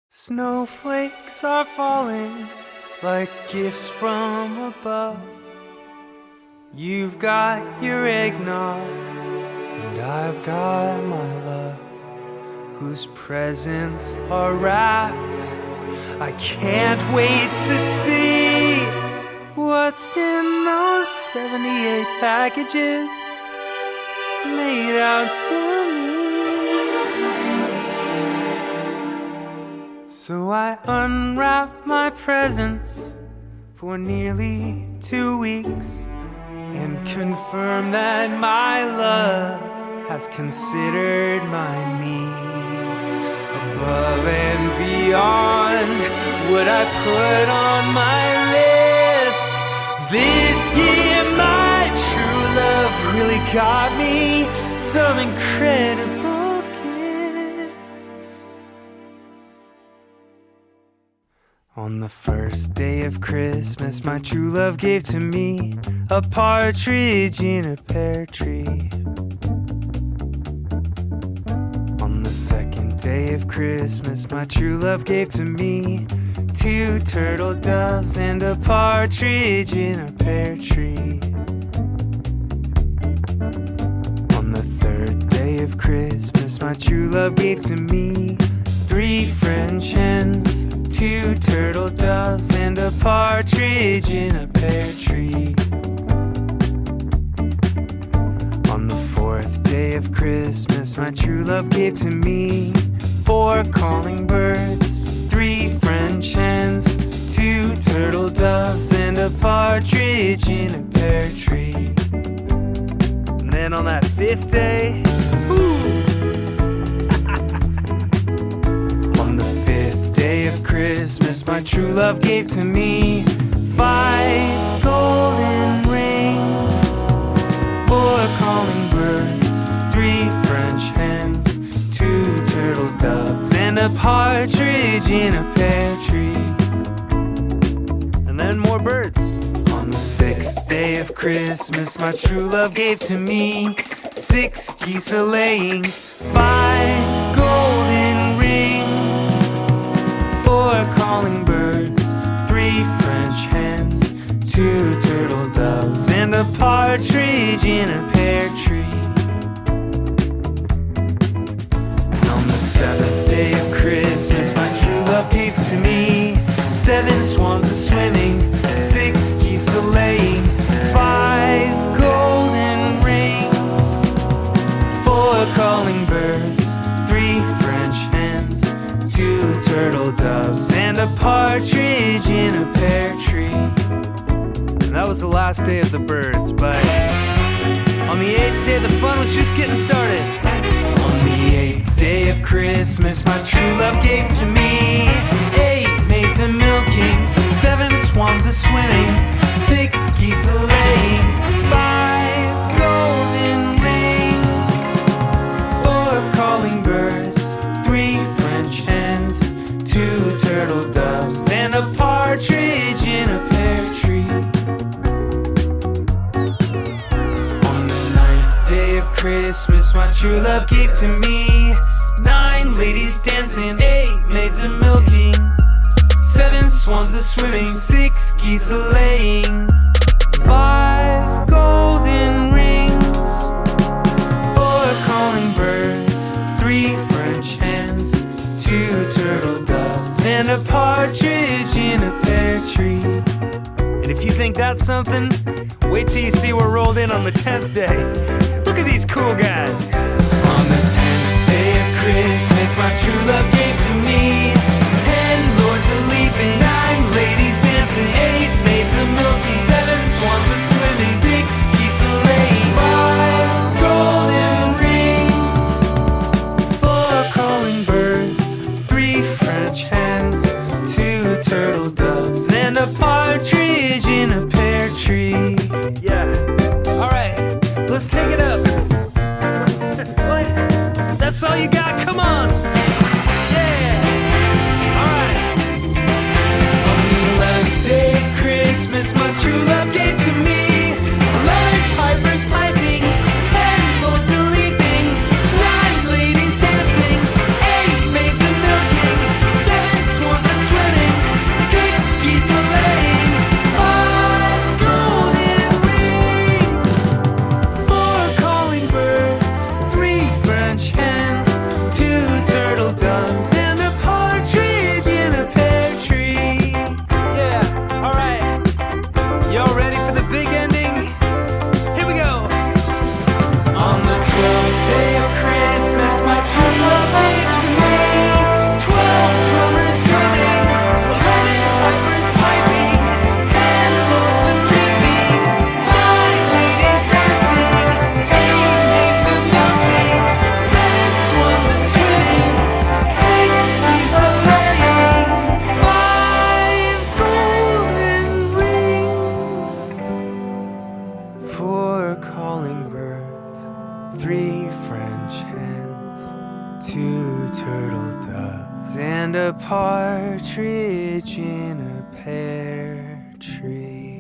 Snowflakes are falling like gifts from above. You've got your eggnog, and I've got my love, whose presents are wrapped. I can't wait to see what's in those 78 packages made out to me. So I unwrap my presents for nearly 2 weeks and confirm that my love has considered my needs above and beyond what I put on my list. This year my true love really got me some incredible gifts. On the first day of Christmas, my true love gave to me a partridge in a pear tree. On the second day of Christmas, my true love gave to me 2 turtle doves and a partridge in a pear tree. On the third day of Christmas, my true love gave to me 3 French hens, 2 turtle doves and a partridge in a pear tree. On the fourth day of Christmas, my true love gave to me 4 calling birds, 3 French hens, 2 turtle doves and a partridge in a pear tree. And then on that 5th day, of Christmas, my true love gave to me 5 golden rings, 4 calling birds, 3 French hens, 2 turtle doves and a partridge in a pear tree. And then more birds. On the 6th day of Christmas, my true love gave to me 6 geese a-laying, 5 golden rings, 4 calling birds, 3 French hens, 2 turtle doves and a partridge in a pear tree. On the 7th day of Christmas, my true love gave to me 7 swans a-swimming, 6 geese a-laying, 5 golden rings, 4 calling birds, 3 French hens, 2 turtle doves and a partridge in a pear tree. And that was the last day of the birds, but on the 8th day the fun was just getting started. On the 8th day of Christmas, my true love gave to me 8 maids a-milking, 7 swans a-swimming, 6 geese a-laying, 5 golden rings, 4 calling birds, 3 French hens, 2 turtle doves and a partridge in a pear tree. On the 9th day of Christmas, my true love gave to me 9 ladies dancing, 8 maids a-milking, 7 swans a-swimming, 6 geese a-laying, 5 golden rings, 4 calling birds, 3 French hens, 2 turtle doves and a partridge in a pear tree. And if you think that's something, wait till you see we're rolled in on the 10th day. Look at these cool guys. On the 10th day of Christmas, my true love gave to me 10 lords a-leaping, 9 ladies dancing, 8 maids a-milking, 7 swans a-swimming, 6 geese a-laying, 5 golden rings, 4 calling birds, 3 French hens, 2 turtle doves and a partridge in a pear tree. Yeah. Alright, let's take it up. What? That's all you got? Come on. Yeah. doves, and a partridge in a pear tree. Yeah, alright. Y'all ready for the big ending? Here we go. On the 12th day of Christmas, my true love gave to me 12 drummers drumming, 11 pipers piping, 10 lords a leaping, 9 ladies dancing, 8 maids a milking, 7 swans a swimming, 6 geese a laying, 5 golden rings, 4 calling birds, 3 French hens, 2 turtle doves, and a partridge in a pear tree.